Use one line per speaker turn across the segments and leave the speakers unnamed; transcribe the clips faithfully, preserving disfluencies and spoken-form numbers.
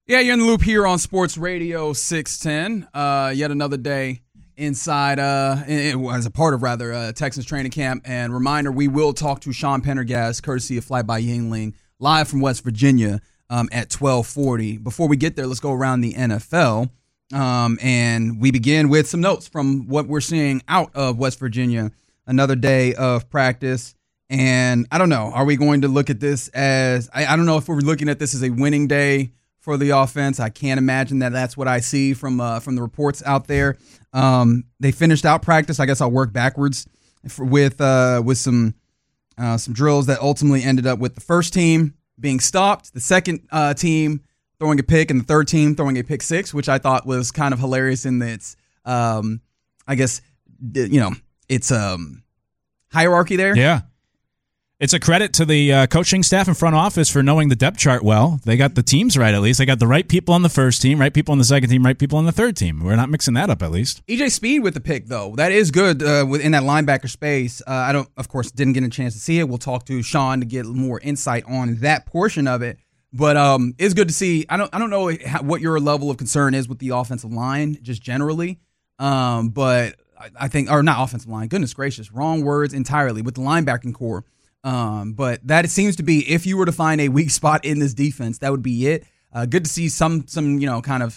Yeah, you're in the loop here on Sports Radio six ten. Uh, yet another day inside, uh, as a part of, rather, uh, Texans training camp. And reminder, we will talk to Sean Pendergast, courtesy of Fly by Yingling, live from West Virginia um, at twelve forty. Before we get there, let's go around the N F L. Um, and we begin with some notes from what we're seeing out of West Virginia. Another day of practice. And I don't know, are we going to look at this as, I, I don't know if we're looking at this as a winning day for the offense. I can't imagine that that's what I see from uh, from the reports out there. Um, they finished out practice. I guess I'll work backwards for, with uh, with some uh, some drills that ultimately ended up with the first team being stopped, the second uh, team throwing a pick, and the third team throwing a pick six, which I thought was kind of hilarious in that it's, um, I guess, you know, it's um, hierarchy there.
Yeah. It's a credit to the uh, coaching staff and front office for knowing the depth chart well. They got the teams right, at least. They got the right people on the first team, right people on the second team, right people on the third team. We're not mixing that up, at least.
E J Speed with the pick, though. That is good uh, in that linebacker space. Uh, I don't, of course, didn't get a chance to see it. We'll talk to Sean to get more insight on that portion of it. But um, it's good to see. I don't, I don't know how, what your level of concern is with the offensive line, just generally. Um, but I, I think, or not offensive line. Goodness gracious, wrong words entirely with the linebacking core. Um, but that it seems to be, if you were to find a weak spot in this defense, that would be it. Uh, good to see some, some, you know, kind of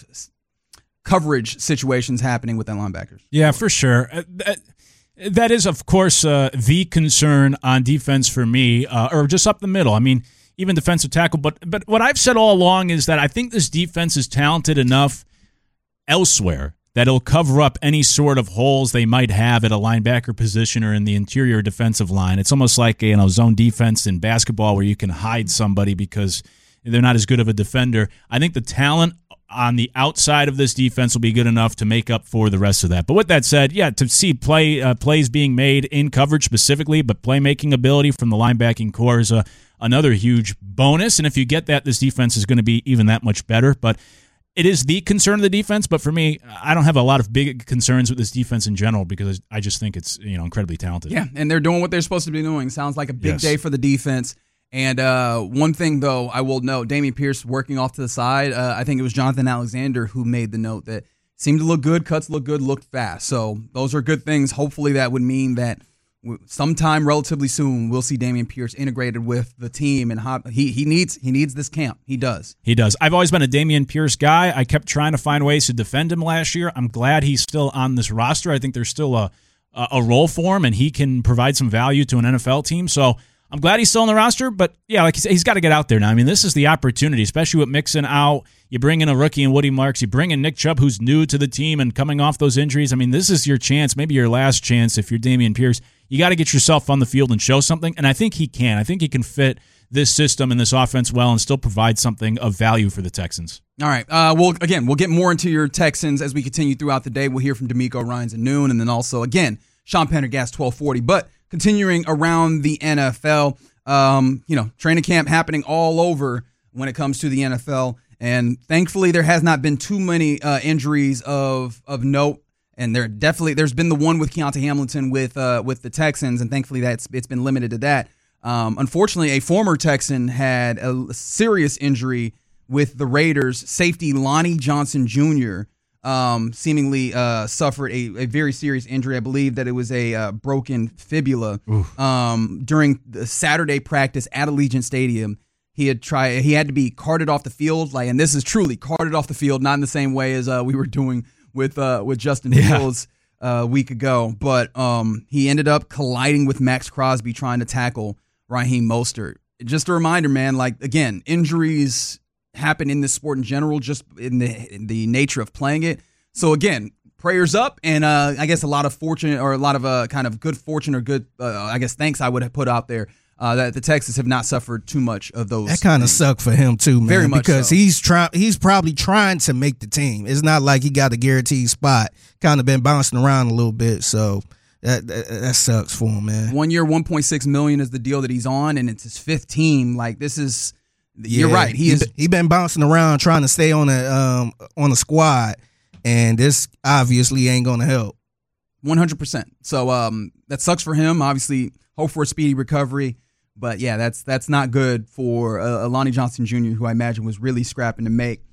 coverage situations happening with that linebackers.
Yeah, for sure. Uh, that, that is, of course, uh, the concern on defense for me, uh, or just up the middle. I mean, even defensive tackle. But, but what I've said all along is that I think this defense is talented enough elsewhere that it'll cover up any sort of holes they might have at a linebacker position or in the interior defensive line. It's almost like a you know, zone defense in basketball where you can hide somebody because they're not as good of a defender. I think the talent on the outside of this defense will be good enough to make up for the rest of that. But with that said, yeah, to see play uh, plays being made in coverage specifically, but playmaking ability from the linebacking core is a, another huge bonus. And if you get that, this defense is going to be even that much better. But it is the concern of the defense, but for me, I don't have a lot of big concerns with this defense in general because I just think it's you know incredibly talented.
Yeah, and they're doing what they're supposed to be doing. Sounds like a big
yes.
day for the defense. And uh, one thing, though, I will note, Dameon Pierce working off to the side, uh, I think it was Jonathan Alexander who made the note that seemed to look good, cuts look good, looked fast. So those are good things. Hopefully that would mean that sometime relatively soon we'll see Dameon Pierce integrated with the team, and hop, he he needs he needs this camp. He does.
He does. I've always been a Dameon Pierce guy. I kept trying to find ways to defend him last year. I'm glad he's still on this roster. I think there's still a a, a role for him, and he can provide some value to an N F L team. So I'm glad he's still on the roster. But yeah, like you said, he's got to get out there now. I mean, this is the opportunity, especially with Mixon out. You bring in a rookie in Woody Marks. You bring in Nick Chubb, who's new to the team and coming off those injuries. I mean, this is your chance, maybe your last chance if you're Dameon Pierce. You got to get yourself on the field and show something, and I think he can. I think he can fit this system and this offense well and still provide something of value for the Texans.
All right. Uh, well, again, we'll get more into your Texans as we continue throughout the day. We'll hear from D'Amico Ryans at noon, and then also, again, Sean Pendergast, twelve forty. But continuing around the N F L, um, you know, training camp happening all over when it comes to the N F L, and thankfully there has not been too many uh, injuries of of note. And there definitely there's been the one with Keontae Hamilton with uh, with the Texans, and thankfully that's it's been limited to that. Um, unfortunately, a former Texan had a serious injury with the Raiders. Safety Lonnie Johnson Junior Um, seemingly uh, suffered a, a very serious injury. I believe that it was a uh, broken fibula um, during the Saturday practice at Allegiant Stadium. He had tried he had to be carted off the field, like, and this is truly carted off the field, not in the same way as uh, we were doing with uh, with Justin Fields yeah. uh, a week ago. But um, he ended up colliding with Max Crosby trying to tackle Raheem Mostert. Just a reminder, man, like, again, injuries happen in this sport in general, just in the, in the nature of playing it. So, again, prayers up, and uh, I guess a lot of fortune or a lot of uh, kind of good fortune or good, uh, I guess, thanks I would have put out there. Uh, that the Texans have not suffered too much of those.
That kind of sucked for him too, man.
Very much
because
so.
he's trying. He's probably trying to make the team. It's not like he got a guaranteed spot. Kind of been bouncing around a little bit, so that that, that sucks for him, man.
One year, one point six million is the deal that he's on, and it's his fifth team. Like, this is, yeah, you're right. He, he is.
He been bouncing around trying to stay on a um on a squad, and this obviously ain't gonna help.
one hundred percent. So um, that sucks for him. Obviously, hope for a speedy recovery. But, yeah, that's that's not good for uh, Lonnie Johnson Junior, who I imagine was really scrapping to make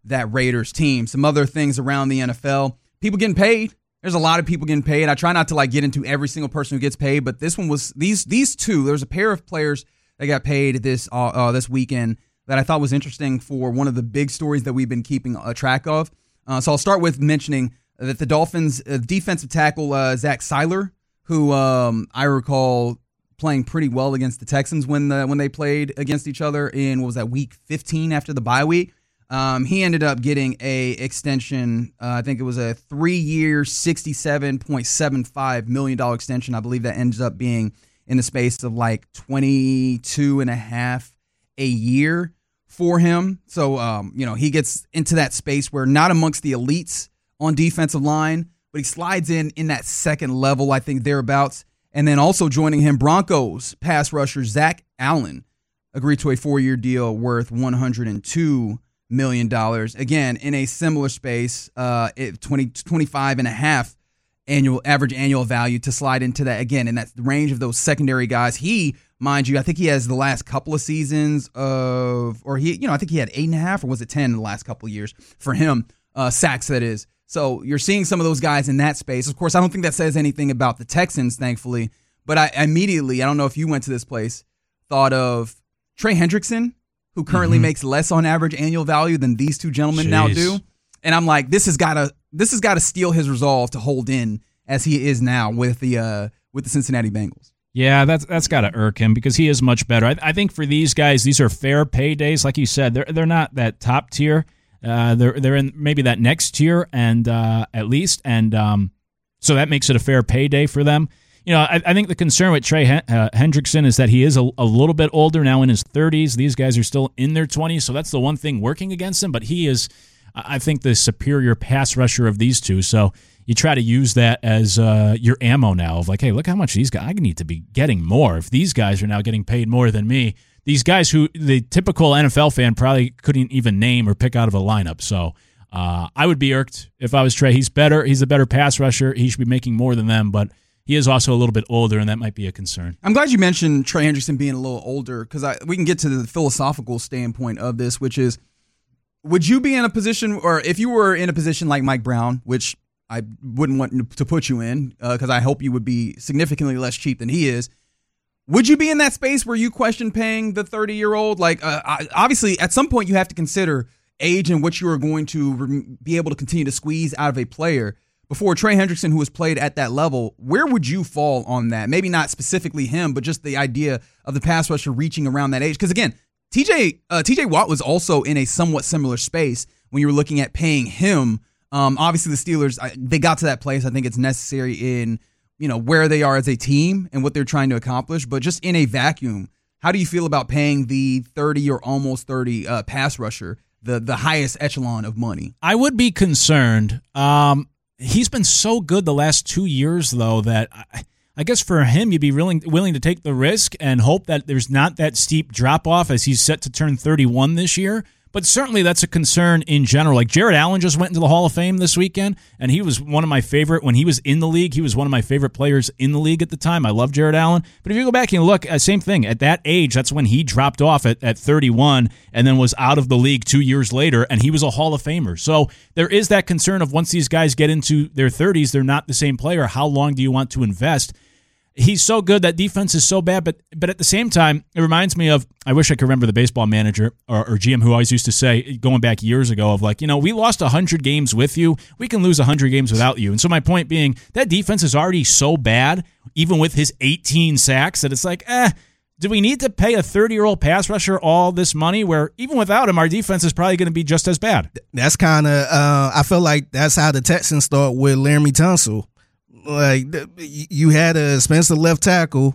that Raiders team. Some other things around the N F L. People getting paid. There's a lot of people getting paid. I try not to like get into every single person who gets paid, but this one was these these two. There's a pair of players that got paid this uh, uh, this weekend that I thought was interesting for one of the big stories that we've been keeping a track of. Uh, so I'll start with mentioning that the Dolphins uh, defensive tackle uh, Zach Seiler, who um, I recall playing pretty well against the Texans when the, when they played against each other in, what was that, week fifteen after the bye week. Um, he ended up getting a extension. Uh, I think it was a three-year, sixty-seven point seven five million dollars extension. I believe that ends up being in the space of like twenty-two and a half a year for him. So, um, you know, he gets into that space where not amongst the elites on defensive line, but he slides in in that second level, I think, thereabouts. And then also joining him, Broncos pass rusher Zach Allen agreed to a four-year deal worth one hundred two million dollars. Again, in a similar space, uh, twenty, twenty-five and a half annual average annual value to slide into that again in that range of those secondary guys. He, mind you, I think he has the last couple of seasons of, or he, you know, I think he had eight and a half, or was it ten in the last couple of years for him, uh, sacks that is. So you're seeing some of those guys in that space. Of course, I don't think that says anything about the Texans, thankfully, but I immediately, I don't know if you went to this place, thought of Trey Hendrickson, who currently mm-hmm. makes less on average annual value than these two gentlemen Jeez. now do. And I'm like, this has got to this has got to steal his resolve to hold in as he is now with the uh, with the Cincinnati Bengals.
Yeah, that's that's got to irk him because he is much better. I, I think for these guys, these are fair paydays. Like you said, they're they're not that top tier. Uh, they're they're in maybe that next tier and uh, at least, and um, so that makes it a fair payday for them. You know, I, I think the concern with Trey Hen- uh, Hendrickson is that he is a, a little bit older now, in his thirties. These guys are still in their twenties, so that's the one thing working against him. But he is, I think, the superior pass rusher of these two. So you try to use that as uh, your ammo now of like, hey, look how much these guys, I need to be getting more. If these guys are now getting paid more than me, these guys who the typical N F L fan probably couldn't even name or pick out of a lineup. So uh, I would be irked if I was Trey. He's better. He's a better pass rusher. He should be making more than them, but he is also a little bit older, and that might be a concern.
I'm glad you mentioned Trey Hendrickson being a little older because we can get to the philosophical standpoint of this, which is, would you be in a position, or if you were in a position like Mike Brown, which I wouldn't want to put you in because uh, I hope you would be significantly less cheap than he is, would you be in that space where you question paying the thirty-year-old? Like, uh, obviously, at some point you have to consider age and what you are going to re- be able to continue to squeeze out of a player. Before Trey Hendrickson, who has played at that level, where would you fall on that? Maybe not specifically him, but just the idea of the pass rusher reaching around that age. Because again, T J uh, T J Watt was also in a somewhat similar space when you were looking at paying him. Um, obviously, the Steelers, they got to that place. I think it's necessary in, you know, where they are as a team and what they're trying to accomplish. But just in a vacuum, how do you feel about paying the thirty or almost thirty uh, pass rusher, the the highest echelon of money?
I would be concerned. Um, he's been so good the last two years, though, that I, I guess for him, you'd be willing willing to take the risk and hope that there's not that steep drop off as he's set to turn thirty-one this year. But certainly that's a concern in general. Like Jared Allen just went into the Hall of Fame this weekend, and he was one of my favorite. When he was in the league, he was one of my favorite players in the league at the time. I love Jared Allen. But if you go back and look, uh, same thing. At that age, that's when he dropped off at, at thirty-one and then was out of the league two years later, and he was a Hall of Famer. So there is that concern of once these guys get into their thirties, they're not the same player. How long do you want to invest? He's so good. That defense is so bad. But but at the same time, it reminds me of, I wish I could remember the baseball manager or, or G M who always used to say, going back years ago, of like, you know, we lost one hundred games with you. We can lose one hundred games without you. And so my point being, that defense is already so bad, even with his eighteen sacks, that it's like, eh, do we need to pay a thirty-year-old pass rusher all this money where even without him, our defense is probably going to be just as bad?
That's kind of, uh, I feel like that's how the Texans start with Laramie Tunsil. Like, you had a expensive left tackle,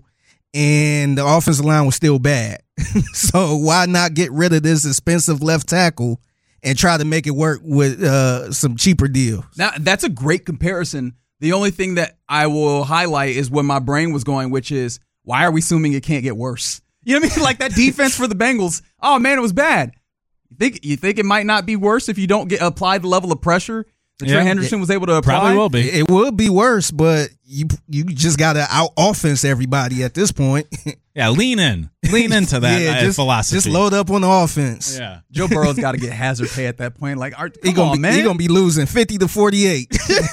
and the offensive line was still bad. So why not get rid of this expensive left tackle and try to make it work with uh, some cheaper deals?
Now, that's a great comparison. The only thing that I will highlight is where my brain was going, which is, why are we assuming it can't get worse? You know what I mean? Like that defense for the Bengals, oh, man, it was bad. You think, you think it might not be worse if you don't get apply the level of pressure? If
Yeah.
Trey Hendrickson was able to apply.
Probably will be.
It would be worse, but you you just got to out offense everybody at this point.
Yeah, lean in. Lean into that
yeah,
uh,
just,
philosophy.
Just load up on the offense.
Yeah.
Joe Burrow's got to get hazard pay at that point. Like, come
He gonna
on,
be,
man.
He gonna be losing fifty to forty-eight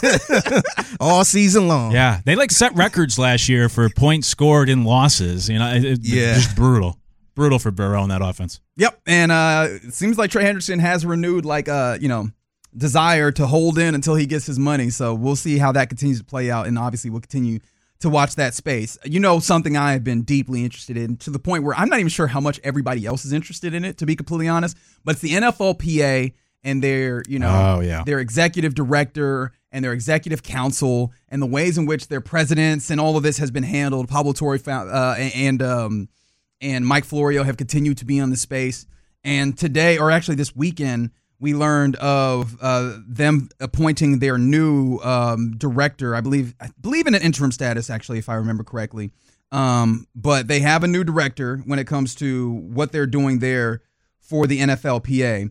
all season long.
Yeah, they like set records last year for points scored in losses. You know, it, it,
Yeah.
just brutal, brutal for Burrow in that offense.
Yep, and uh, it seems like Trey Hendrickson has renewed, like, uh, you know, desire to hold in until he gets his money. So we'll see how that continues to play out, and obviously we'll continue to watch that space. You know, something I have been deeply interested in, to the point where I'm not even sure how much everybody else is interested in it, to be completely honest. But it's the N F L P A and their, you know,
Oh, yeah.
their executive director and their executive council, and the ways in which their presidents and all of this has been handled. Pablo Torre uh, and um, and Mike Florio have continued to be on the space. And today, or actually this weekend, we learned of uh, them appointing their new um, director. I believe, I believe in an interim status, actually, if I remember correctly. Um, but they have a new director when it comes to what they're doing there for the N F L P A.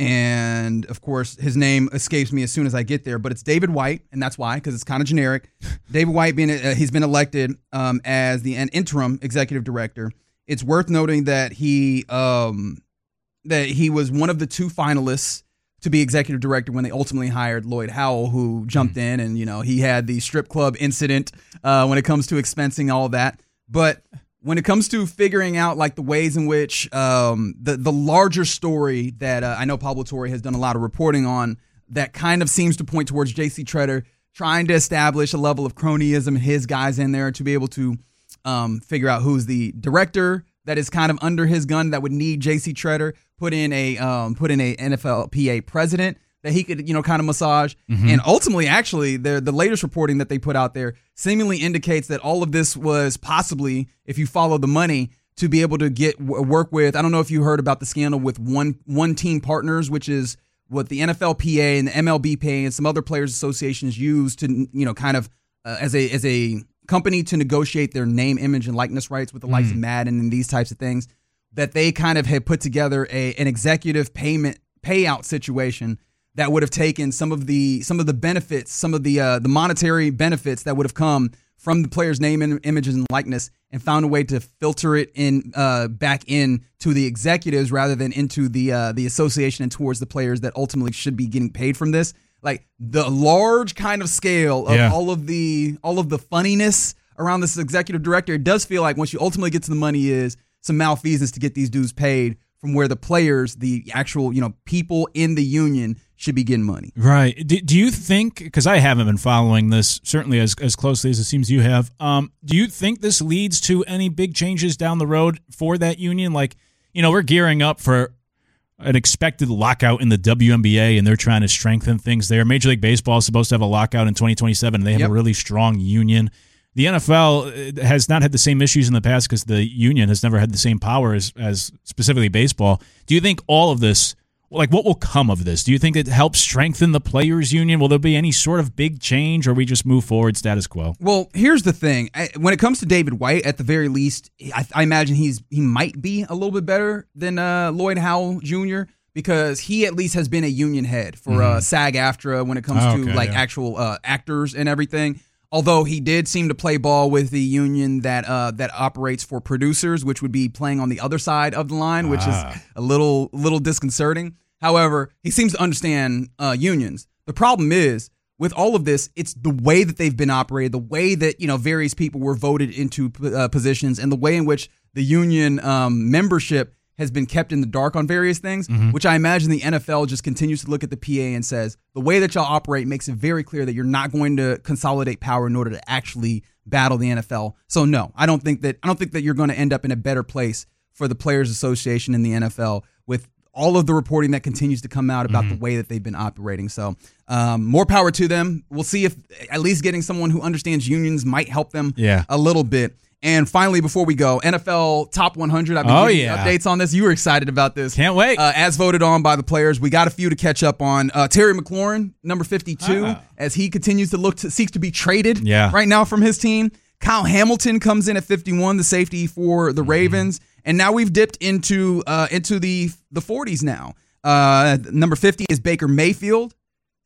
And of course, his name escapes me as soon as I get there. But it's David White, and that's why, because it's kind of generic. David White being uh, he's been elected um, as the an interim executive director. It's worth noting that he. Um, that he was one of the two finalists to be executive director when they ultimately hired Lloyd Howell, who jumped in, and, you know, he had the strip club incident uh, when it comes to expensing all of that. But when it comes to figuring out, like, the ways in which um, the, the larger story that uh, I know Pablo Torre has done a lot of reporting on, that kind of seems to point towards J C Tretter trying to establish a level of cronyism and his guys in there to be able to um, figure out who's the director that is kind of under his gun that would need J C Tretter, put in a um, put in a N F L P A president that he could, you know, kind of massage. Mm-hmm. And ultimately, actually, the the latest reporting that they put out there seemingly indicates that all of this was possibly, if you follow the money, to be able to get work with. I don't know if you heard about the scandal with one one team partners, which is what the N F L P A and the M L B P A and some other players associations use to, you know, kind of uh, as a as a company to negotiate their name, image, and likeness rights with the likes mm. of Madden and these types of things, that they kind of had put together a an executive payment payout situation that would have taken some of the some of the benefits, some of the uh, the monetary benefits that would have come from the player's name, and images, and likeness, and found a way to filter it in uh, back in to the executives rather than into the uh, the association and towards the players that ultimately should be getting paid from this. Like, the large kind of scale of
yeah.
all of the all of the funniness around this executive director, it does feel like once you ultimately get to the money is some malfeasance to get these dudes paid from where the players, the actual, you know, people in the union should be getting money.
Right. Do, do you think, because I haven't been following this certainly as, as closely as it seems you have, um, do you think this leads to any big changes down the road for that union? Like, you know, we're gearing up for an expected lockout in the W N B A, and they're trying to strengthen things there. Major League Baseball is supposed to have a lockout in twenty twenty-seven, and they have yep. a really strong union. The N F L has not had the same issues in the past because the union has never had the same power as, as specifically baseball. Do you think all of this, like, what will come of this? Do you think it helps strengthen the players' union? Will there be any sort of big change, or we just move forward status quo?
Well, here's the thing. When it comes to David White, at the very least, I, I imagine he's he might be a little bit better than uh, Lloyd Howell Junior, because he at least has been a union head for mm-hmm. uh, SAG-AFTRA when it comes
oh,
to
okay,
like
yeah.
actual uh, actors and everything. Although he did seem to play ball with the union that uh, that operates for producers, which would be playing on the other side of the line, which ah. is a little little disconcerting. However, he seems to understand uh, unions. The problem is, with all of this, it's the way that they've been operated, the way that, you know, various people were voted into uh, positions, and the way in which the union um, membership has been kept in the dark on various things, mm-hmm. which I imagine the N F L just continues to look at the P A and says, the way that y'all operate makes it very clear that you're not going to consolidate power in order to actually battle the N F L. So no, I don't think that I don't think that you're going to end up in a better place for the Players Association in the N F L with all of the reporting that continues to come out about mm-hmm. the way that they've been operating. So um, more power to them. We'll see if at least getting someone who understands unions might help them
yeah.
a little bit. And finally, before we go, N F L Top one hundred. I've been
oh,
giving
yeah.
updates on this. You were excited about this.
Can't wait.
Uh, as voted on by the players, we got a few to catch up on. Uh, Terry McLaurin, number fifty-two, ah. as he continues to look to seek to be traded
yeah.
right now from his team. Kyle Hamilton comes in at fifty-one, the safety for the mm-hmm. Ravens. And now we've dipped into uh, into the the forties now. Uh, number fifty is Baker Mayfield.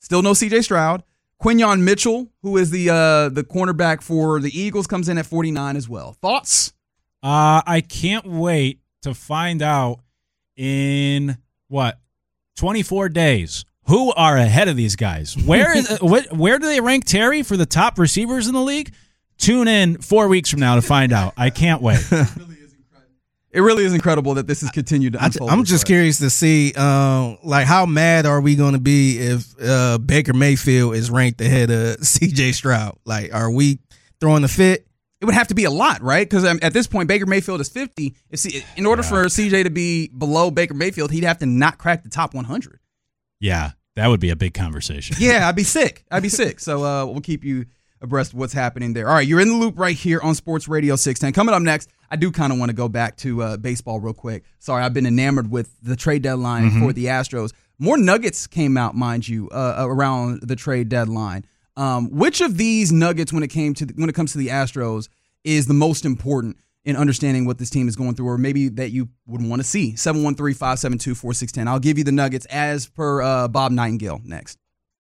Still no C J Stroud. Quinyon Mitchell, who is the uh, the cornerback for the Eagles, comes in at forty-nine as well. Thoughts?
Uh, I can't wait to find out in, what, twenty-four days, who are ahead of these guys. Where is what, where do they rank Terry for the top receivers in the league? Tune in four weeks from now to find out. I can't wait.
It really is incredible that this has continued to unfold.
I'm just curious to see, um, like, how mad are we going to be if uh, Baker Mayfield is ranked ahead of C J Stroud? Like, are we throwing the fit?
It would have to be a lot, right? Because um, at this point, Baker Mayfield is fifty. If C- in order yeah. for C J to be below Baker Mayfield, he'd have to not crack the top one hundred.
Yeah, that would be a big conversation.
Yeah, I'd be sick. I'd be sick. So uh, we'll keep you abreast of what's happening there. All right, you're in the loop right here on Sports Radio six ten. Coming up next, I do kind of want to go back to uh, baseball real quick. Sorry, I've been enamored with the trade deadline mm-hmm. for the Astros. More nuggets came out, mind you, uh, around the trade deadline. Um, which of these nuggets, when it came to the, when it comes to the Astros, is the most important in understanding what this team is going through, or maybe that you would want to see? seven one three, five seven two, four six one zero. I'll give you the nuggets as per uh, Bob Nightingale next.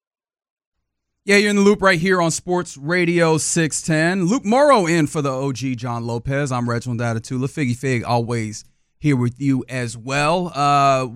Yeah, you're in the loop right here on Sports Radio six ten. Luke Morrow in for the O G John Lopez. I'm Reginald Atatula. Figgy Fig always here with you as well. Uh,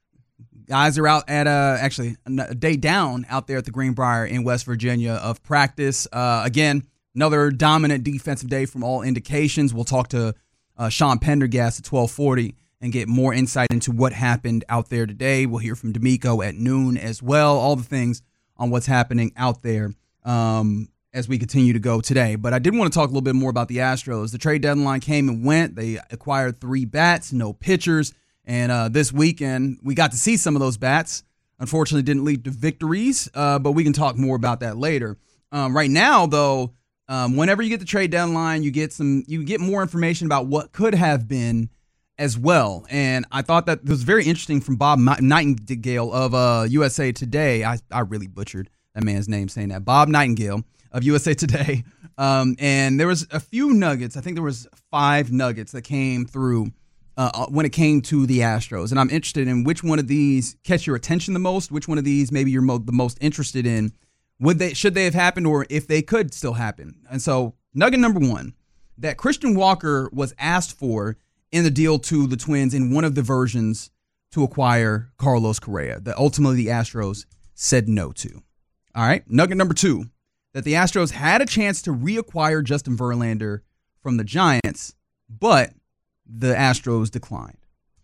guys are out at, uh, actually, a day down out there at the Greenbrier in West Virginia of practice. Uh, again, another dominant defensive day from all indications. We'll talk to uh, Sean Pendergast at twelve forty and get more insight into what happened out there today. We'll hear from D'Amico at noon as well. All the things on what's happening out there um, as we continue to go today. But I did want to talk a little bit more about the Astros. The trade deadline came and went. They acquired three bats, no pitchers. And uh, this weekend, we got to see some of those bats. Unfortunately, didn't lead to victories, uh, but we can talk more about that later. Um, right now, though, um, whenever you get the trade deadline, you get some, you get more information about what could have been as well. And I thought that it was very interesting from Bob Nightingale of uh, U S A Today. I, I really butchered that man's name saying that. Bob Nightingale of U S A Today. Um, and there was a few nuggets. I think there was five nuggets that came through uh, when it came to the Astros. And I'm interested in which one of these catch your attention the most, which one of these maybe you're mo- the most interested in. Would they, should they have happened, or if they could still happen? And so nugget number one, that Christian Walker was asked for in the deal to the Twins in one of the versions to acquire Carlos Correa that ultimately the Astros said no to. All right. Nugget number two, that the Astros had a chance to reacquire Justin Verlander from the Giants, but the Astros declined.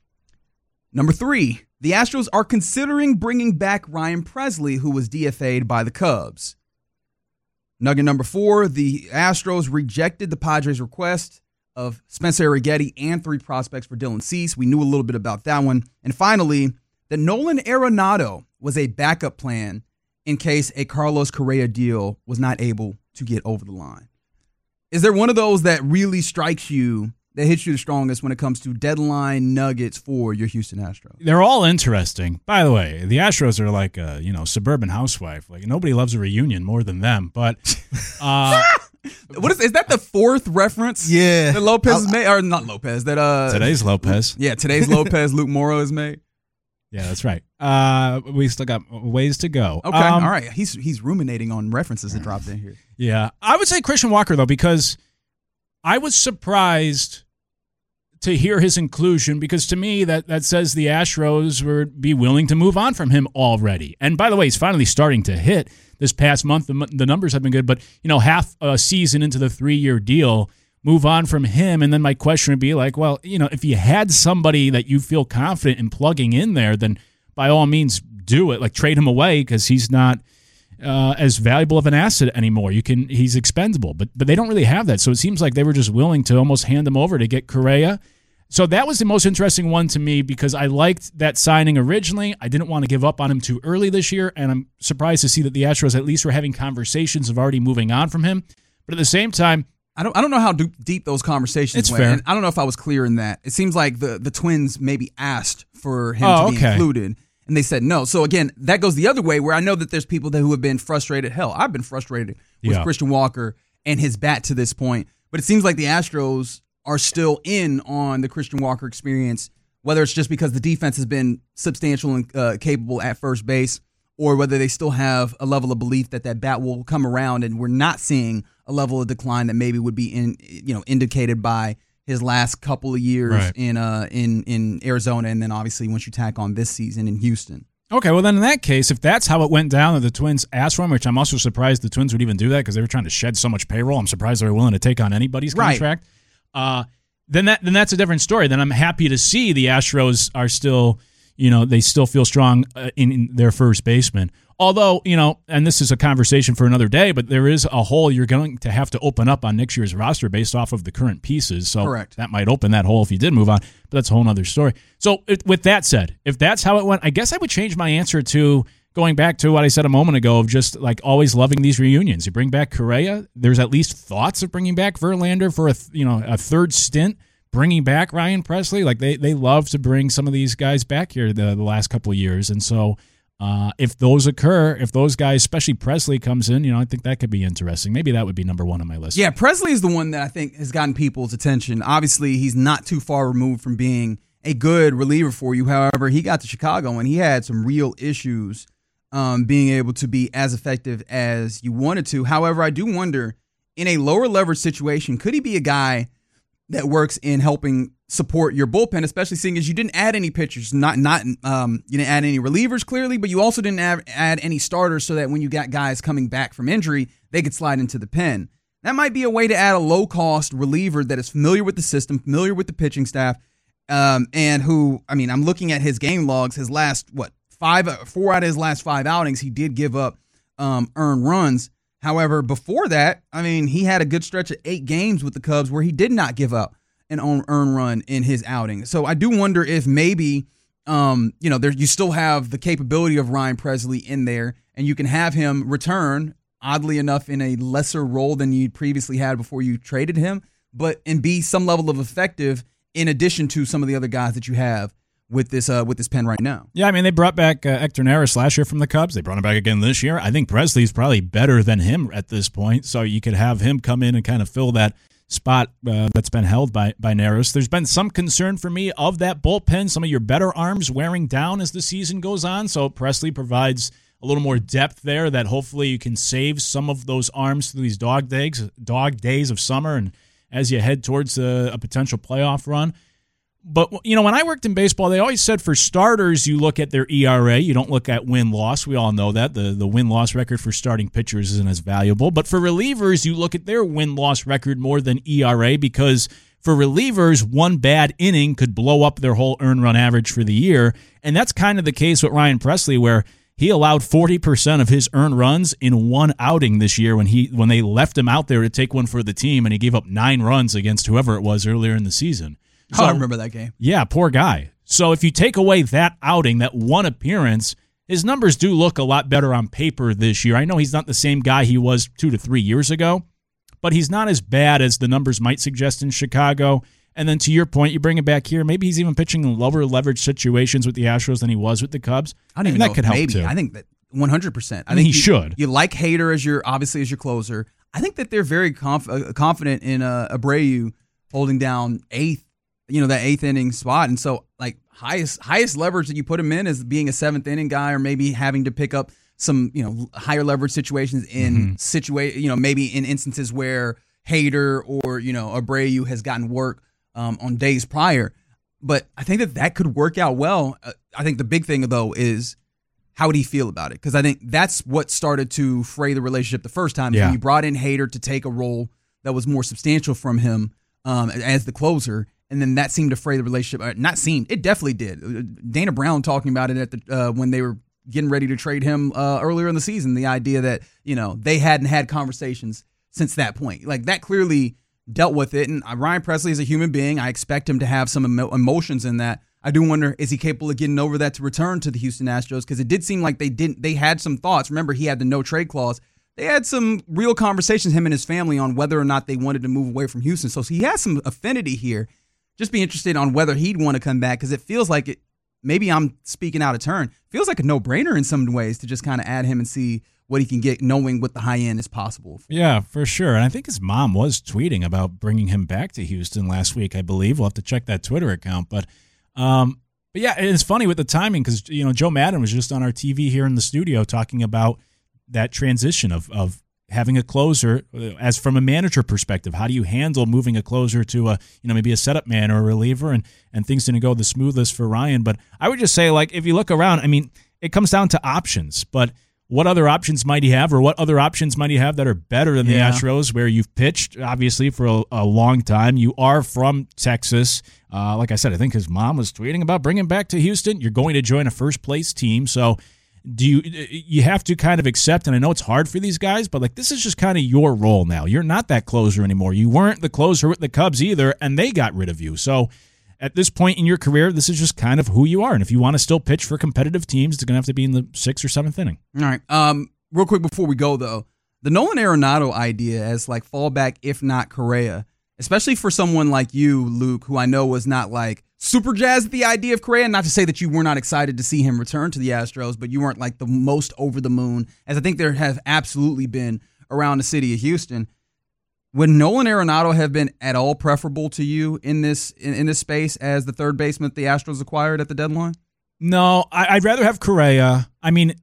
Number three, the Astros are considering bringing back Ryan Presley, who was D F A'd by the Cubs. Nugget number four, the Astros rejected the Padres' request of Spencer Arrighetti and three prospects for Dylan Cease. We knew a little bit about that one. And finally, that Nolan Arenado was a backup plan in case a Carlos Correa deal was not able to get over the line. Is there one of those that really strikes you, that hits you the strongest when it comes to deadline nuggets for your Houston Astros?
They're all interesting. By the way, the Astros are like a, you know, suburban housewife. Like, nobody loves a reunion more than them. But uh
what is is that the fourth reference?
Yeah.
That Lopez has made, or not Lopez, that uh
today's Lopez.
Yeah, today's Lopez, Luke Morrow has made.
Yeah, that's right. Uh we still got ways to go.
Okay,
um,
all right. He's he's ruminating on references that dropped in here.
Yeah. I would say Christian Walker, though, because I was surprised to hear his inclusion, because to me that, that says the Astros would be willing to move on from him already. And by the way, he's finally starting to hit. This past month, the, the numbers have been good, but you know, half a season into the three-year deal, move on from him. And then my question would be like, well, you know, if you had somebody that you feel confident in plugging in there, then by all means do it. Like, trade him away, because he's not uh, as valuable of an asset anymore. You can, he's expendable, but but they don't really have that. So it seems like they were just willing to almost hand him over to get Correa. So that was the most interesting one to me, because I liked that signing originally. I didn't want to give up on him too early this year, and I'm surprised to see that the Astros at least were having conversations of already moving on from him. But at the same time,
I don't I don't know how deep those conversations
it's
went.
fair.
And I don't know if I was clear in that. It seems like the, the Twins maybe asked for him
oh,
to be
okay.
included, and they said no. So again, that goes the other way, where I know that there's people that who have been frustrated. Hell, I've been frustrated with
yeah.
Christian Walker and his bat to this point. But it seems like the Astros are still in on the Christian Walker experience, whether it's just because the defense has been substantial and uh, capable at first base, or whether they still have a level of belief that that bat will come around and we're not seeing a level of decline that maybe would be in, you know, indicated by his last couple of years
right.
in uh in, in Arizona, and then obviously once you tack on this season in Houston.
Okay, well then in that case, if that's how it went down and the Twins asked for him, which I'm also surprised the Twins would even do that because they were trying to shed so much payroll. I'm surprised they were willing to take on anybody's contract. Right. Uh, then that then that's a different story. Then I'm happy to see the Astros are still, you know, they still feel strong uh, in, in their first baseman. Although, you know, and this is a conversation for another day, but there is a hole you're going to have to open up on next year's roster based off of the current pieces. So
Correct.
That might open that hole if you did move on, but that's a whole other story. So it, with that said, if that's how it went, I guess I would change my answer to going back to what I said a moment ago of just like always loving these reunions. You bring back Correa, there's at least thoughts of bringing back Verlander for a you know a third stint. Bringing back Ryan Pressly, like they they love to bring some of these guys back here the, the last couple of years, and so uh, if those occur, if those guys, especially Pressly, comes in, you know, I think that could be interesting. Maybe that would be number one on my list.
Yeah, Pressly is the one that I think has gotten people's attention. Obviously, he's not too far removed from being a good reliever for you. However, he got to Chicago and he had some real issues um, being able to be as effective as you wanted to. However, I do wonder, in a lower leverage situation, could he be a guy that works in helping support your bullpen, especially seeing as you didn't add any pitchers, not not um, you didn't add any relievers clearly, but you also didn't add, add any starters so that when you got guys coming back from injury, they could slide into the pen. That might be a way to add a low-cost reliever that is familiar with the system, familiar with the pitching staff, um, and who, I mean, I'm looking at his game logs, his last, what, five, four out of his last five outings, he did give up um, earned runs. However, before that, I mean, he had a good stretch of eight games with the Cubs where he did not give up an earned run in his outing. So I do wonder if maybe, um, you know, there you still have the capability of Ryan Pressly in there, and you can have him return, oddly enough, in a lesser role than you previously had before you traded him, but and be some level of effective in addition to some of the other guys that you have with this uh, with this pen right now.
Yeah, I mean, they brought back uh, Hector Neris last year from the Cubs. They brought him back again this year. I think Presley's probably better than him at this point, so you could have him come in and kind of fill that spot uh, that's been held by, by Neris. There's been some concern for me of that bullpen, some of your better arms wearing down as the season goes on, so Pressly provides a little more depth there that hopefully you can save some of those arms through these dog days, dog days of summer and as you head towards a, a potential playoff run. But, you know, when I worked in baseball, they always said for starters, you look at their E R A. You don't look at win-loss. We all know that. The, the win-loss record for starting pitchers isn't as valuable. But for relievers, you look at their win-loss record more than E R A because for relievers, one bad inning could blow up their whole earned run average for the year. And that's kind of the case with Ryan Pressly, where he allowed forty percent of his earned runs in one outing this year when he when they left him out there to take one for the team, and he gave up nine runs against whoever it was earlier in the season.
So, oh, I remember that game.
Yeah, poor guy. So if you take away that outing, that one appearance, his numbers do look a lot better on paper this year. I know he's not the same guy he was two to three years ago, but he's not as bad as the numbers might suggest in Chicago. And then to your point, you bring him back here. Maybe he's even pitching in lower leverage situations with the Astros than he was with the Cubs.
I don't even
that
know
could
if
help
maybe.
too.
I think that one hundred percent.
I, I think
you,
he should.
You like Hader as your obviously as your closer. I think that they're very conf- uh, confident in uh, Abreu holding down eighth. You know, that eighth inning spot. And so like highest highest leverage that you put him in is being a seventh inning guy, or maybe having to pick up some, you know, higher leverage situations in mm-hmm. situa- you know, maybe in instances where Hader or, you know, Abreu has gotten work um, on days prior. But I think that that could work out well. Uh, I think the big thing, though, is how would he feel about it? Because I think that's what started to fray the relationship the first time.
Yeah.
When you brought in Hader to take a role that was more substantial from him um, as the closer. And then that seemed to fray the relationship. Not seemed, it definitely did. Dana Brown talking about it at the uh, when they were getting ready to trade him uh, earlier in the season. The idea that, you know, they hadn't had conversations since that point. Like, that clearly dealt with it. And Ryan Pressly is a human being. I expect him to have some emo- emotions in that. I do wonder, is he capable of getting over that to return to the Houston Astros? Because it did seem like they didn't. They had some thoughts. Remember, he had the no trade clause. They had some real conversations, him and his family, on whether or not they wanted to move away from Houston. So he has some affinity here. Just be interested on whether he'd want to come back, because it feels like it. Maybe I'm speaking out of turn. Feels like a no-brainer in some ways to just kind of add him and see what he can get, knowing what the high end is possible.
Yeah, for sure. And I think his mom was tweeting about bringing him back to Houston last week, I believe. We'll have to check that Twitter account. But, um, But yeah, it's funny with the timing because, you know, Joe Madden was just on our T V here in the studio talking about that transition of of having a closer as from a manager perspective. How do you handle moving a closer to a, you know, maybe a setup man or a reliever, and, and things didn't go the smoothest for Ryan. But I would just say, like, if you look around, I mean, it comes down to options, but what other options might he have, or what other options might he have that are better than
yeah.
the Astros, where you've pitched, obviously, for a, a long time. You are from Texas. Uh, like I said, I think his mom was tweeting about bringing back to Houston. You're going to join a first-place team. So do you you have to kind of accept, and I know it's hard for these guys, but like this is just kind of your role now. You're not that closer anymore. You weren't the closer with the Cubs either, and they got rid of you. So at this point in your career, this is just kind of who you are. And if you want to still pitch for competitive teams, it's going to have to be in the sixth or seventh inning.
All right. Um, real quick before we go, though, the Nolan Arenado idea as like fallback, if not Correa, especially for someone like you, Luke, who I know was not like super jazzed at the idea of Correa. Not to say that you were not excited to see him return to the Astros, but you weren't like the most over the moon, as I think there have absolutely been around the city of Houston. Would Nolan Arenado have been at all preferable to you in this in, in this space as the third baseman that the Astros acquired at the deadline?
No, I, I'd rather have Correa. I mean,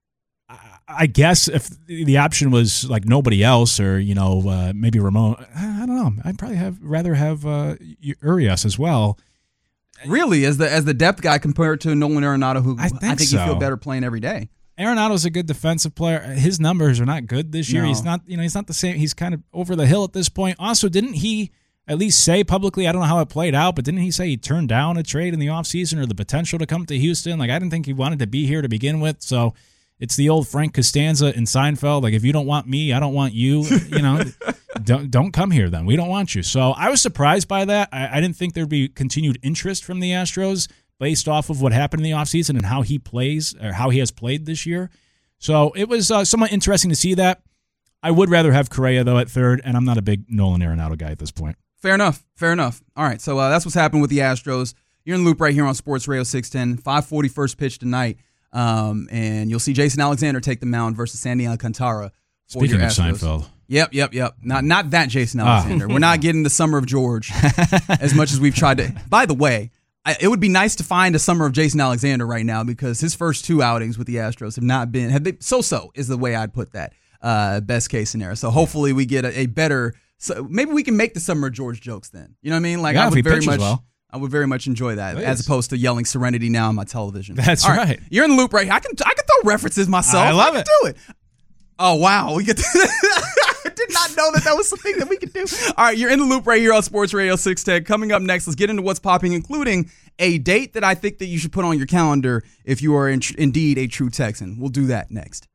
I, I guess if the option was like nobody else, or you know, uh, maybe Ramon, I don't know. I'd probably have rather have uh, Urias as well.
Really, as the as the depth guy compared to Nolan Arenado, who
I think,
I think
so.
you feel better playing every day.
Arenado's a good defensive player. His numbers are not good this year.
No.
He's not, you know, he's not the same. He's kind of over the hill at this point. Also, didn't he at least say publicly, I don't know how it played out, but didn't he say he turned down a trade in the offseason or the potential to come to Houston? Like, I didn't think he wanted to be here to begin with. So it's the old Frank Costanza in Seinfeld. Like, if you don't want me, I don't want you. You know, don't don't come here then. We don't want you. So I was surprised by that. I, I didn't think there'd be continued interest from the Astros based off of what happened in the offseason and how he plays or how he has played this year. So it was uh, somewhat interesting to see that. I would rather have Correa, though, at third, and I'm not a big Nolan Arenado guy at this point.
Fair enough. Fair enough. All right, so uh, that's what's happened with the Astros. You're in the loop right here on Sports Radio six ten, five forty first pitch tonight, um, and you'll see Jason Alexander take the mound versus Sandy Alcantara. For
Speaking
your
of
Astros.
Seinfeld.
Yep, yep, yep. Not not that Jason Alexander.
Ah.
We're not getting the Summer of George as much as we've tried to. By the way, I, it would be nice to find a Summer of Jason Alexander right now because his first two outings with the Astros have not been have they so-so is the way I'd put that. Uh, best case scenario. So hopefully we get a, a better. So maybe we can make the Summer of George jokes then. You know what I mean? Like
Yeah,
I
if he
would very
pitches
much.
well.
I would very much enjoy that
Please.
as opposed to yelling Serenity now on my television.
That's
All
right.
You're in the loop right here. I can I can throw references myself.
I love
can
it.
Do it. Oh wow, we get. To I did not know that that was something that we could do. All right, you're in the loop right here on Sports Radio six ten. Coming up next, let's get into what's popping, including a date that I think that you should put on your calendar if you are in, indeed a true Texan. We'll do that next.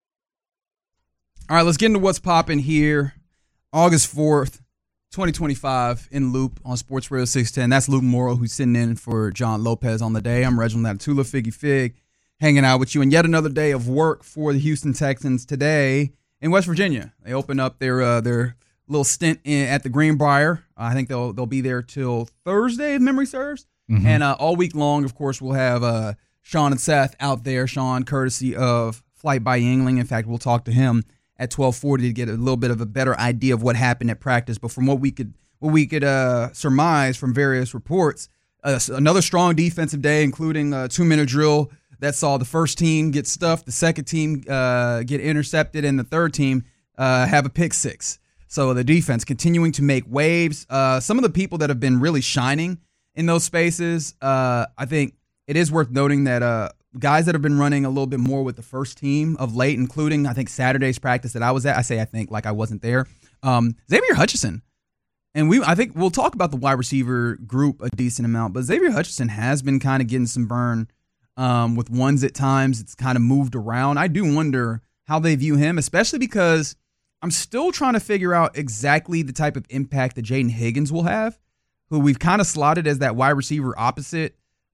All right, let's get into what's popping here. August fourth, twenty twenty-five, in the loop on Sports Radio six ten. That's Luke Morrow, who's sitting in for John Lopez on the day. I'm Reginald Natula, Figgy Fig, hanging out with you. And yet another day of work for the Houston Texans today in West Virginia. They open up their uh, their little stint in, at the Greenbrier. I think they'll they'll be there till Thursday, if memory serves. Mm-hmm. And uh, all week long, of course, we'll have uh, Sean and Seth out there. Sean, courtesy of Flight by Yingling. In fact, we'll talk to him at twelve forty to get a little bit of a better idea of what happened at practice. But from what we could what we could uh, surmise from various reports, uh, another strong defensive day, including a two-minute drill that saw the first team get stuffed, the second team uh, get intercepted, and the third team uh, have a pick six. So the defense continuing to make waves. Uh, some of the people that have been really shining in those spaces, uh, I think it is worth noting that uh, guys that have been running a little bit more with the first team of late, including, I think, Saturday's practice that I was at. I say I think like I wasn't there. Um, Xavier Hutchinson. And we, I think we'll talk about the wide receiver group a decent amount, but Xavier Hutchinson has been kind of getting some burn um, with ones at times. It's kind of moved around. I do wonder how they view him, especially because I'm still trying to figure out exactly the type of impact that Jaden Higgins will have, who we've kind of slotted as that wide receiver opposite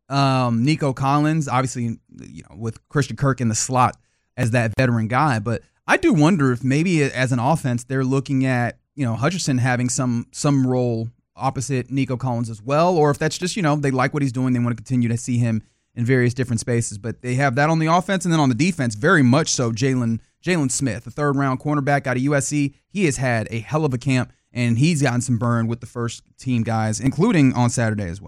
um, Nico Collins, obviously, you know, with Christian Kirk in the slot as that veteran guy. But I do wonder if maybe as an offense, they're looking at, you know, Hutchinson having some some role opposite Nico Collins as well, or if that's just, you know, they like what he's doing, they want to continue to see him in various different spaces. But they have that on the offense, and then on the defense, very much so, Jalen Jalen Smith, the third-round cornerback out of U S C. He has had a hell of a camp, and he's gotten some burn with the first-team guys, including on Saturday as well.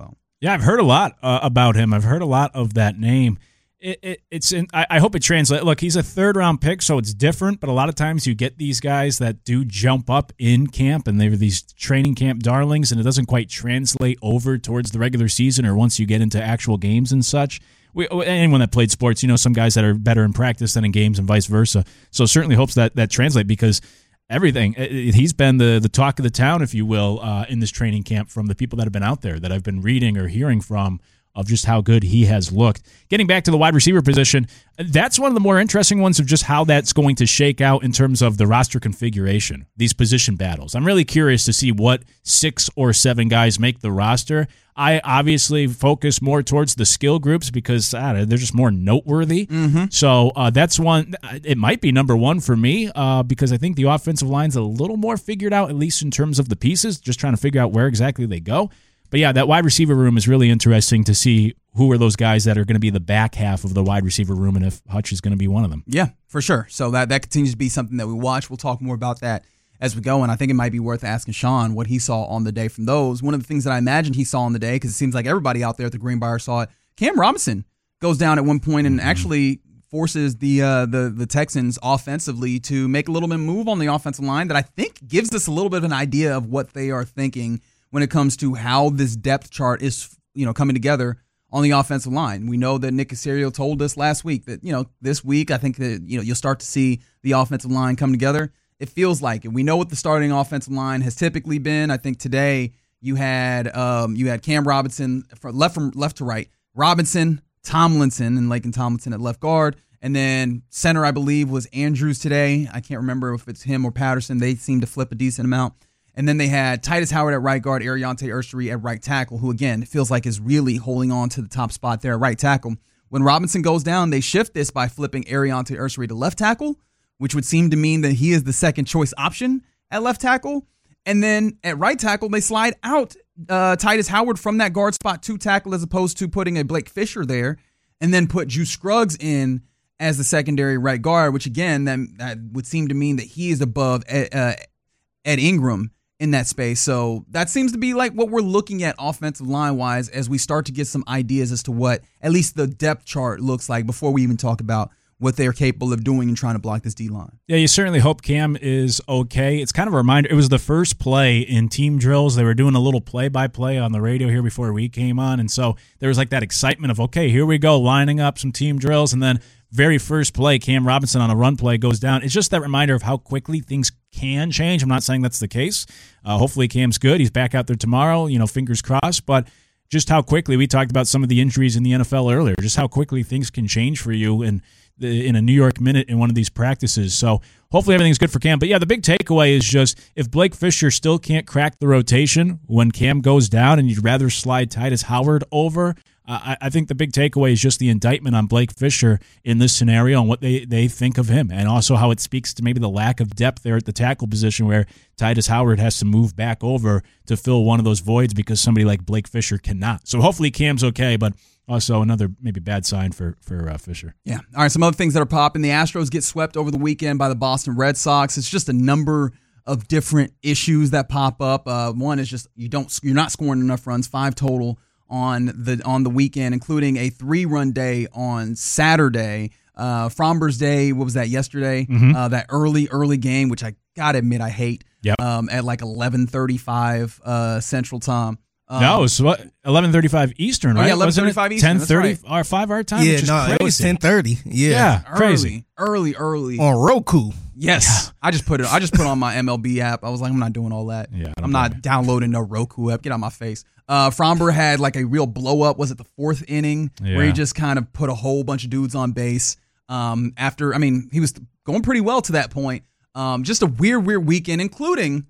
Yeah, I've heard a lot uh, about him. I've heard a lot of that name. It, it, it's in, I, I hope it translates. Look, he's a third round pick, so it's different. But a lot of times you get these guys that do jump up in camp, and they're these training camp darlings, and it doesn't quite translate over towards the regular season or once you get into actual games and such. We, anyone that played sports, you know, some guys that are better in practice than in games, and vice versa. So certainly hopes that that translate, because everything he's been the the talk of the town, if you will, uh, in this training camp from the people that have been out there that I've been reading or hearing from, of just how good he has looked. Getting back to the wide receiver position, that's one of the more interesting ones of just how that's going to shake out in terms of the roster configuration, these position battles. I'm really curious to see what six or seven guys make the roster. I obviously focus more towards the skill groups because uh, they're just more noteworthy. Mm-hmm. So uh, that's one. It might be number one for me uh, because I think the offensive line's a little more figured out, at least in terms of the pieces, just trying to figure out where exactly they go. But yeah, that wide receiver room is really interesting to see who are those guys that are going to be the back half of the wide receiver room, and if Hutch is going to be one of them.
Yeah, for sure. So that, that continues to be something that we watch. We'll talk more about that as we go, and I think it might be worth asking Sean what he saw on the day from those. One of the things that I imagined he saw on the day, because it seems like everybody out there at the Greenbrier saw it, Cam Robinson goes down at one point and mm-hmm. actually forces the uh, the the Texans offensively to make a little bit of move on the offensive line that I think gives us a little bit of an idea of what they are thinking when it comes to how this depth chart is, you know, coming together on the offensive line. We know that Nick Caserio told us last week that, you know, this week I think that, you know, you'll start to see the offensive line come together. It feels like it. We know what the starting offensive line has typically been. I think today you had um, you had Cam Robinson from left from left to right, Robinson, Tomlinson, and Laken Tomlinson at left guard, and then center I believe was Andrews today. I can't remember if it's him or Patterson. They seem to flip a decent amount. And then they had Titus Howard at right guard, Ariante Ursery at right tackle, who, again, it feels like is really holding on to the top spot there at right tackle. When Robinson goes down, they shift this by flipping Ariante Ursery to left tackle, which would seem to mean that he is the second choice option at left tackle. And then at right tackle, they slide out uh, Titus Howard from that guard spot to tackle as opposed to putting a Blake Fisher there, and then put Juice Scruggs in as the secondary right guard, which, again, that, that would seem to mean that he is above uh, Ed Ingram in that space. So that seems to be like what we're looking at offensive line wise as we start to get some ideas as to what at least the depth chart looks like before we even talk about what they're capable of doing and trying to block this D-line.
Yeah, you certainly hope Cam is okay. It's kind of a reminder. It was the first play in team drills. They were doing a little play-by-play on the radio here before we came on, and so there was like that excitement of, okay, here we go, lining up some team drills, and then very first play, Cam Robinson on a run play goes down. It's just that reminder of how quickly things can change. I'm not saying that's the case. Uh, hopefully Cam's good. He's back out there tomorrow, you know, fingers crossed, but just how quickly, we talked about some of the injuries in the N F L earlier, just how quickly things can change for you in the, in a New York minute in one of these practices. So hopefully everything's good for Cam. But yeah, the big takeaway is just if Blake Fisher still can't crack the rotation when Cam goes down and you'd rather slide Titus Howard over, uh, I, I think the big takeaway is just the indictment on Blake Fisher in this scenario and what they, they think of him, and also how it speaks to maybe the lack of depth there at the tackle position where Titus Howard has to move back over to fill one of those voids because somebody like Blake Fisher cannot. So hopefully Cam's okay, but also another maybe bad sign for, for uh, Fisher.
Yeah. All right, some other things that are popping. The Astros get swept over the weekend by the Boston Red Sox. It's just a number of different issues that pop up. Uh, one is just you don't you're not scoring enough runs, five total on the on the weekend, including a three-run day on Saturday. Uh, Fromber's Day, what was that, yesterday? Mm-hmm. Uh, that early, early game, which I gotta admit I hate,
yep.
um, at like eleven thirty-five uh, Central Time. Um,
no, it was what, eleven thirty-five Eastern, right?
Oh, yeah, eleven thirty-five Eastern.
ten thirty
right.
or five our time.
Yeah,
which is
no,
crazy.
It was ten thirty. Yeah,
yeah,
early,
crazy.
Early, early
on Roku.
Yes, yeah. I just put it. I just put it on my M L B app. I was like, I'm not doing all that.
Yeah,
I'm not downloading no Roku app. Get out of my face. Uh, Fromber had like a real blow up. Was it the fourth inning
yeah.
where he just kind of put a whole bunch of dudes on base? Um, after, I mean, he was going pretty well to that point. Um, just a weird, weird weekend, including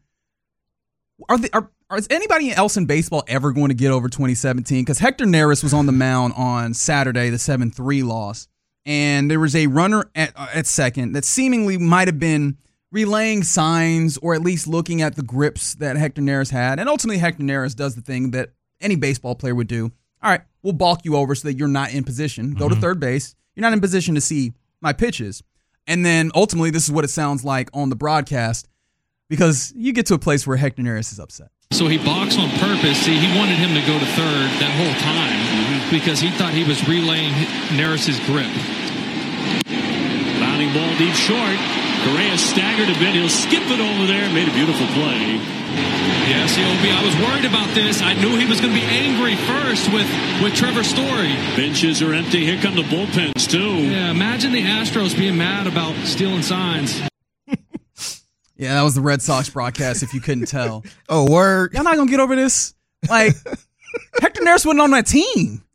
are the are. Is anybody else in baseball ever going to get over twenty seventeen? Because Hector Neris was on the mound on Saturday, the seven three loss, and there was a runner at, uh, at second that seemingly might have been relaying signs or at least looking at the grips that Hector Neris had. And ultimately, Hector Neris does the thing that any baseball player would do. All right, we'll balk you over so that you're not in position. Go mm-hmm. to third base. You're not in position to see my pitches. And then ultimately, this is what it sounds like on the broadcast. because you get to a place where Hector Neris is upset.
So he balks on purpose. See, he wanted him to go to third that whole time mm-hmm. because he thought he was relaying Neris's grip.
Bounding ball deep short. Correa staggered a bit. He'll skip it over there. Made a beautiful play.
Yes, O B, I was worried about this. I knew he was going to be angry first with, with Trevor Story.
Benches are empty. Here come the bullpens, too.
Yeah, imagine the Astros being mad about stealing signs.
Yeah, that was the Red Sox broadcast, if you couldn't tell.
Oh, word.
Y'all not going to get over this? Like, Hector Neris wasn't on that team.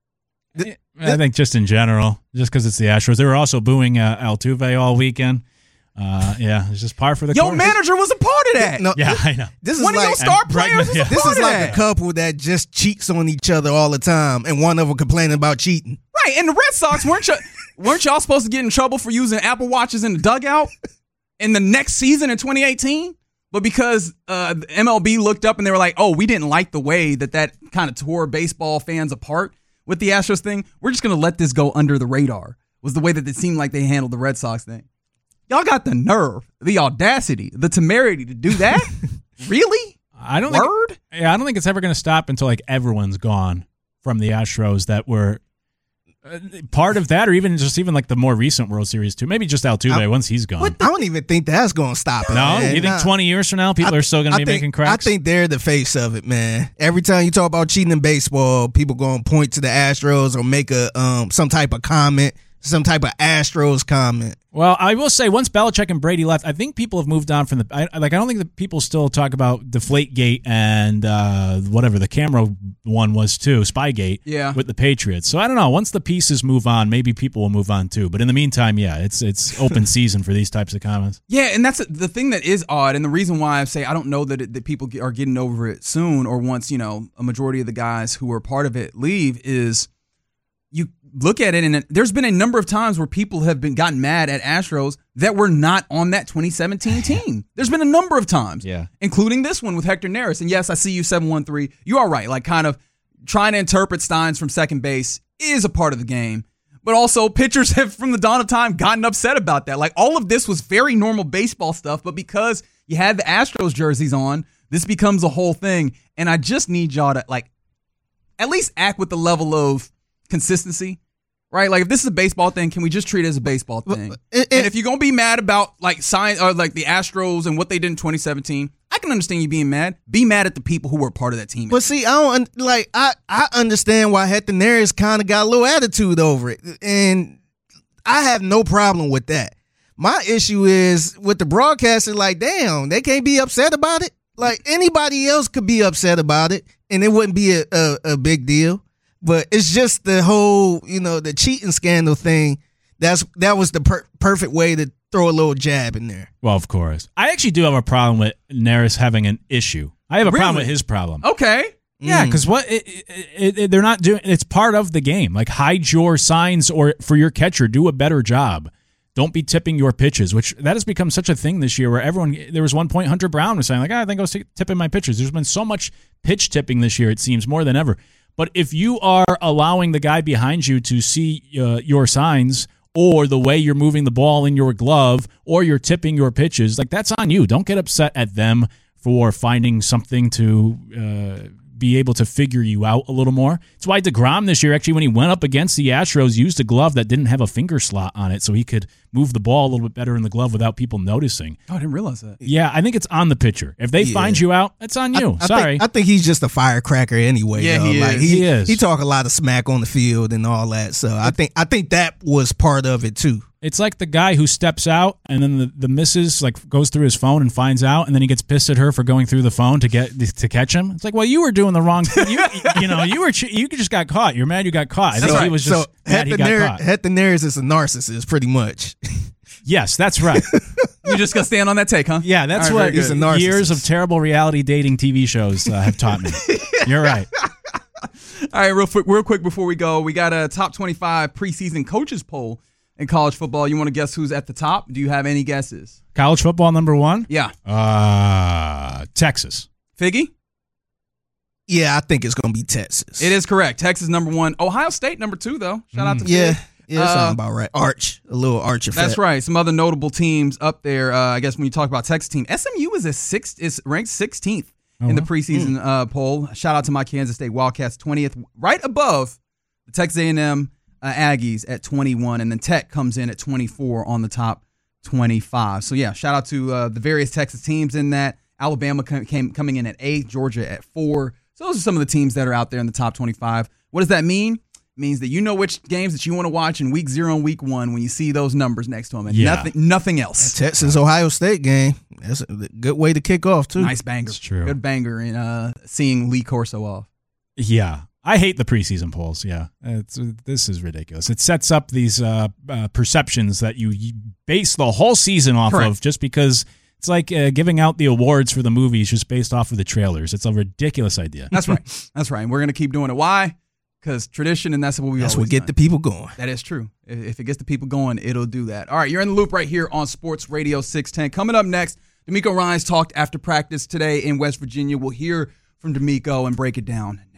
I think just in general, just because it's the Astros. They were also booing uh, Altuve all weekend. Uh, yeah, it's just par for the
Your
course.
manager was a part of that.
No,
yeah, I know.
This is
One
like,
of your star players was a
This
part
is
of
like
that.
a couple that just cheats on each other all the time, and one of them complaining about cheating.
Right, and the Red Sox, weren't, y- weren't y'all supposed to get in trouble for using Apple Watches in the dugout in the next season in twenty eighteen? But because uh, the M L B looked up and they were like, oh, we didn't like the way that that kind of tore baseball fans apart with the Astros thing, we're just going to let this go under the radar, was the way that it seemed like they handled the Red Sox thing. Y'all got the nerve, the audacity, the temerity to do that? Really?
I don't
Word?
think. Yeah, I don't think it's ever going to stop until like everyone's gone from the Astros that were uh, part of that, or even just even like the more recent World Series too. Maybe just Altuve
I,
once he's gone.
I don't even think that's going to stop it.
No,
man.
you think
Nah.
twenty years from now people
I,
are still going to be
think,
making cracks?
I think they're the face of it, man. Every time you talk about cheating in baseball, people going to point to the Astros or make a um some type of comment, some type of Astros comment.
Well, I will say once Belichick and Brady left, I think people have moved on from the. I, like I don't think that people still talk about Deflategate and uh, whatever the camera one was too, Spygate.
Yeah.
With the Patriots. So I don't know. Once the pieces move on, maybe people will move on too. But in the meantime, yeah, it's it's open season for these types of comments.
Yeah, and that's the thing that is odd, and the reason why I say I don't know that it, that people are getting over it soon, or once you know a majority of the guys who are part of it leave, is you look at it, and there's been a number of times where people have been gotten mad at Astros that were not on that twenty seventeen team. There's been a number of times,
Yeah.
including this one with Hector Neris. And yes, I see you seven one three. You are right, like kind of trying to interpret Steins from second base is a part of the game. But also, pitchers have, from the dawn of time, gotten upset about that. Like, all of this was very normal baseball stuff, but because you had the Astros jerseys on, this becomes a whole thing. And I just need y'all to, like, at least act with the level of consistency, right? Like, if this is a baseball thing, can we just treat it as a baseball thing?
It- it-
and if you're going to be mad about, like, sign, or like the Astros and what they did in twenty seventeen, I can understand you being mad. Be mad at the people who were part of that team.
But see, I don't un- like. I I understand why Hector Neris kind of got a little attitude over it, and I have no problem with that. My issue is with the broadcaster. Like, damn, they can't be upset about it. Like, anybody else could be upset about it, and it wouldn't be a, a, a big deal. But it's just the whole, you know, the cheating scandal thing. That's that was the per- perfect way to throw a little jab in there.
Well, of course. I actually do have a problem with Neris having an issue. I have a problem
Really?
with his problem.
Okay.
Yeah, because what it, it, it, they're not doing, it's part of the game. Like, hide your signs or for your catcher, do a better job. Don't be tipping your pitches, which that has become such a thing this year where everyone, there was one point Hunter Brown was saying, like, oh, I think I was tipping my pitches. There's been so much pitch tipping this year, it seems, more than ever. But if you are allowing the guy behind you to see uh, your signs or the way you're moving the ball in your glove or you're tipping your pitches, like, that's on you. Don't get upset at them for finding something to uh, be able to figure you out a little more. It's why DeGrom this year, actually, when he went up against the Astros, used a glove that didn't have a finger slot on it so he could move the ball a little bit better in the glove without people noticing.
Oh, I didn't realize that.
Yeah, I think it's on the pitcher. If they
Yeah.
find you out, it's on you.
I, I
Sorry.
Think, I think he's just a firecracker anyway.
Yeah,
though.
he
like,
is.
He,
He is.
He talk a lot of smack on the field and all that. So I think I think that was part of it too.
It's like the guy who steps out and then the, the missus like goes through his phone and finds out, and then he gets pissed at her for going through the phone to get to catch him. It's like, well, you were doing the wrong thing. You, you know, you were you just got caught. You're mad you got caught. I think
so,
he was just
so
mad he
Hector
got
Neris-
caught.
Hector Neris is a narcissist, pretty much.
Yes, that's right.
You just gonna stand on that take, huh?
Yeah, that's
All right,
what
very
He's a
good.
narcissist.
years of terrible reality dating T V shows uh, have taught me. You're right.
All right, real quick, real quick before we go, we got a top twenty-five preseason coaches poll in college football. You want to guess who's at the top? Do you have any guesses?
College football number one?
Yeah.
Uh, Texas.
Figgy?
Yeah, I think it's gonna be Texas.
It is correct. Texas number one. Ohio State number two, though. Shout out to
Yeah.
Fig.
Yeah, that
Uh,
sounds about right. Arch, a little arch effect.
That's right. Some other notable teams up there. Uh, I guess when you talk about Texas team, S M U is a six is ranked sixteenth
Oh,
in the
wow.
preseason uh, poll. Shout out to my Kansas State Wildcats, twentieth, right above the Texas A and M uh, Aggies at twenty-one, and then Tech comes in at twenty-four on the top twenty-five. So yeah, shout out to uh, the various Texas teams in that. Alabama came, came coming in at eight, Georgia at four. So those are some of the teams that are out there in the top twenty-five. What does that mean? It means that you know which games that you want to watch in week zero and week one when you see those numbers next to them, and
Yeah.
nothing, nothing else.
Texas Ohio State game. That's a good way to kick off too.
Nice banger.
That's true.
Good banger in uh, seeing Lee Corso off.
Yeah. I hate the preseason polls. Yeah. It's, this is ridiculous. It sets up these uh, uh, perceptions that you you base the whole season off
Correct.
of just because it's like uh, giving out the awards for the movies just based off of the trailers. It's a ridiculous idea.
That's right. That's right. And we're gonna keep doing it. Why? Because tradition, and that's what we.
That's
always
what get
done.
the people going.
That is true. If if it gets the people going, it'll do that. All right, you're in the loop right here on Sports Radio six ten. Coming up next, D'Amico Ryans talked after practice today in West Virginia. We'll hear from D'Amico and break it down